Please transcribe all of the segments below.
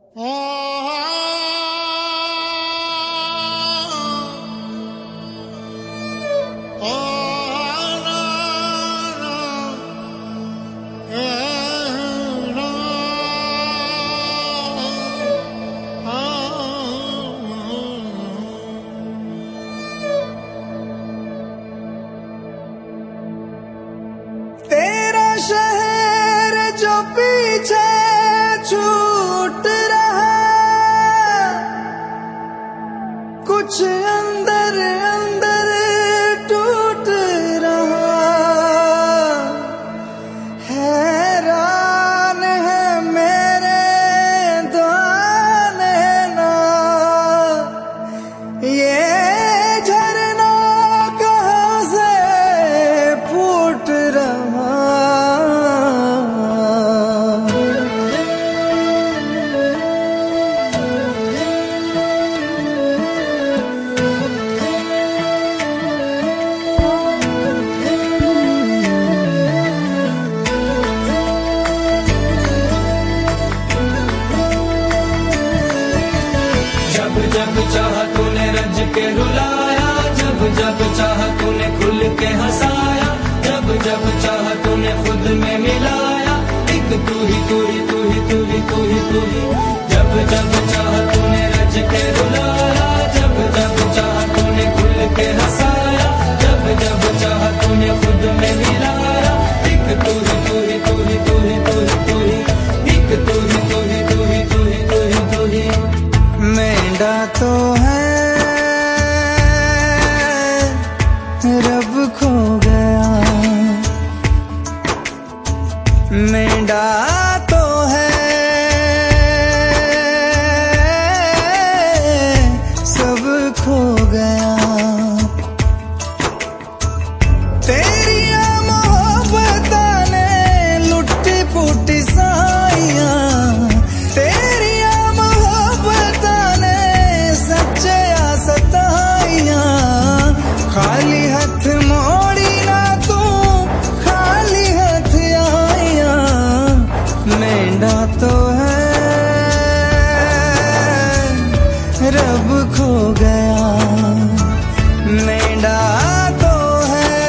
तेरा शहर जो पीछे छूट रहा, कुछ अंदर अंदर टूट रहा। हैरान है मेरे दाने ना, ये झरना कहाँ से फूट रहा। जब जब चाहा तूने रज के रुलाया, जब जब चाहा तूने खुल के हंसाया, जब जब चाहा तूने खुद में मिलाया। एक तू ही तू ही तू ही तू ही तू ही तू ही। जब जब चाहा तूने रज के रुलाया, जब जब चाहा तूने खुल के हंसाया, जब जब चाहा तूने खुद में मिलाया। एक तू ही तू ही तू ही तू ही तू ही तू ही। एक तू ही तू ही तू ही तू ही तू ही तू ही। मेंढा तो है रब खो गया, मेंढा तो है सब खो गया। तेरिया मोहब्बतां ने लुट्टी पुट्टी साइयां, तेरिया मोहब्बतां ने सच्चिया सताइयां। खाली हथ मोड़ी ना तू, खाली हथ आइयां। मेंढा तो है रब खो गया, मेंढा तो है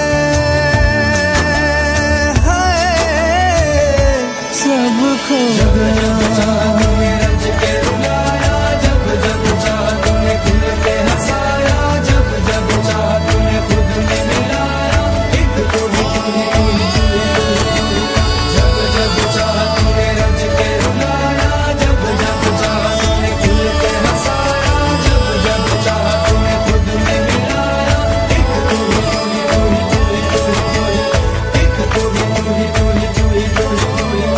सब खो गया। रज के रुलाया, जब जब चाहा तूने खुल के हंसाया, जब जब चाहा तूने खुद में मिलाया। एक तू ही तू ही तू ही तू ही तू ही। जब जब चाहा तूने रज के रुलाया, जब जब चाहा तूने खुल के हंसाया, जब जब चाहा तूने खुद में मिलाया। एक तू ही तू ही तू ही तू ही तू ही तू ही। एक तू ही तू ही तू ही तू ही तू ही तू ही।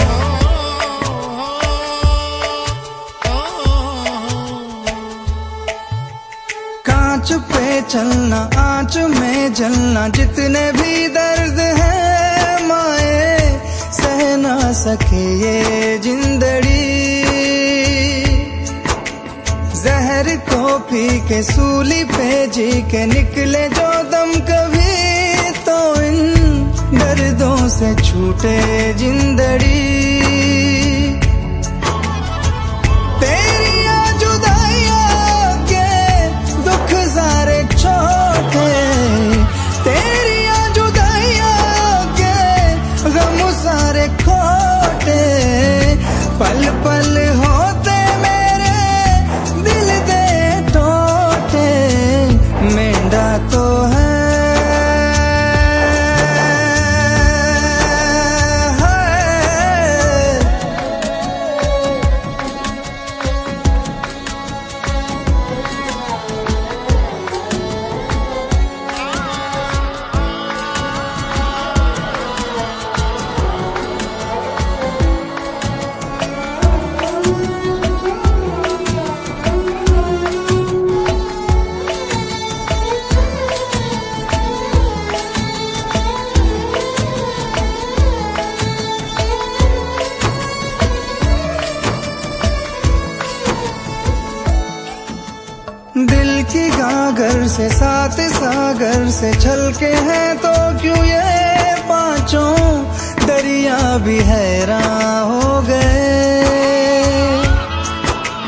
कांच पे चलना, आंच में जलना, जितने भी दर्द है माए सह ना सके ये जिंदड़ी। जहर को पी के सूली पे जी के निकले जो दम कभी, तो इन दर्दों से छूटे जिंदड़ी। तेरिया जुदाइयां के दुख सारे छोटे, तेरिया जुदाइयां के गम सारे खोटे। पल पल होते मेरे दिल दे टोटे। मेंढा तो है दिल की गागर से सात सागर से छलके हैं तो क्यों ये पांचों दरिया भी हैरान हो गए।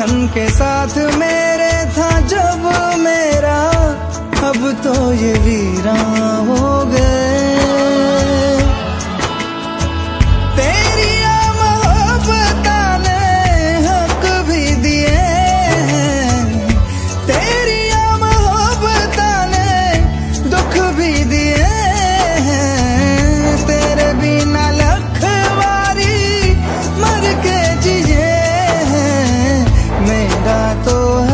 माखन के साथ मेरे था जब मेरा, अब तो ये वीरान हो गए। तेरी मोहब्बतां ने हक भी दिए हैं, तेरी मोहब्बतां ने दुख भी दिए हैं। तेरे बिना लखवारी मर के जिए हैं, मेरा तो है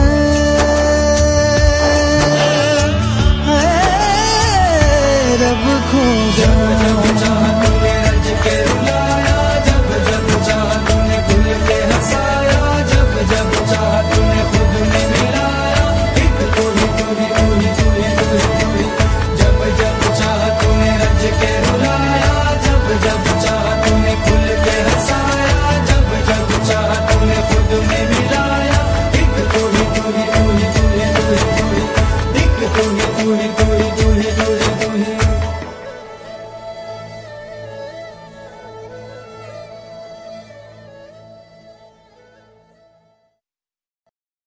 रब खो गया। जब चाहा तूने रज के रुलाया, जब जब चाहा तूने खुल के हंसाया, जब जब चाहा तूने खुद में मिलाया, एक तू ही तू ही तू ही तू ही तू ही तू ही। जब जब चाहा तूने रज के रुलाया, जब जब चाहा तूने खुल के हंसाया, जब जब चाहा तूने खुद में मिलाया, एक तू ही तू ही तू ही तू ही तू ही तू ही, एक तू ही तू ही तू ही तू ही।